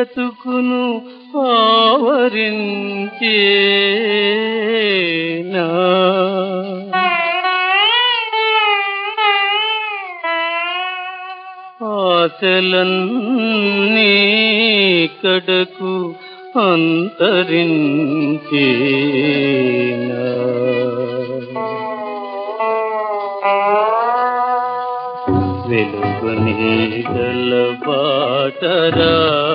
బ్రతుకును ఆవరించేనా ఆశలన్నీ కడకు అంతరించేనా వెలుగు నీడల బాటరా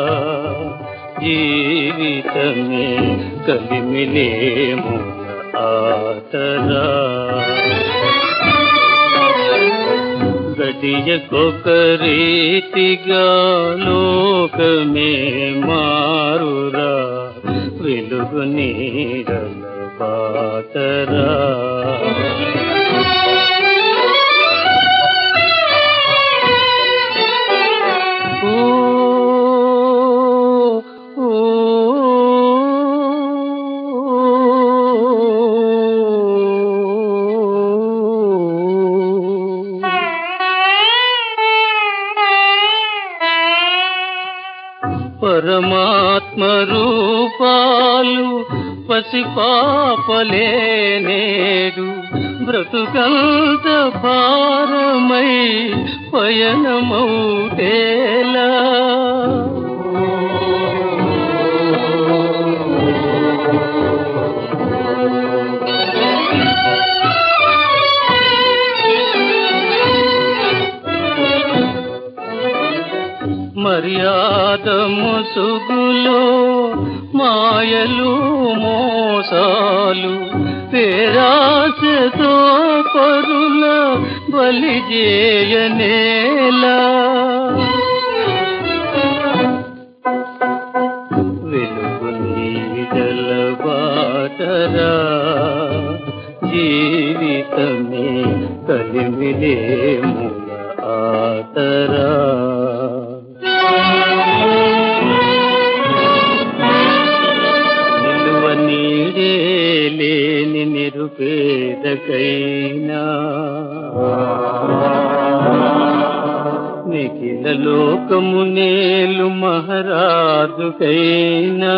జీవితమే కలిమిలేముల ఆటరా గడియకొకరీతిగా లోకమే మారురా వెలుగు నీడల బాటరా పరమాత్మ రూపాలు పసిపాపలే నేడు బ్రతుకంత భారమై పయనమౌటేలా మర్యాద ముసుగులో మాయలు మోసాలు పేరాశతో పరుల బలిజేయనేలా వెలుగు నీడల బాటరా జీవితమే కలిమిలేముల ఆటరా లేని నిరుపేదకైనా నిఖిల లోకము నేలు మహారాజుకైనా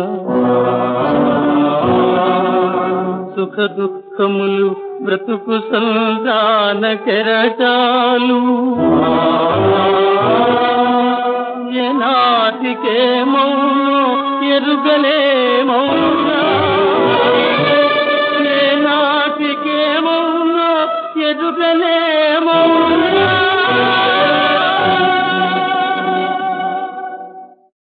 సుఖ దుఃఖములు బ్రతుకు సంధాన కెరటాలు ఏనాటికే మౌనో ఎరుగలే మౌనా ఏనాటికే మౌనో ఎరుగలే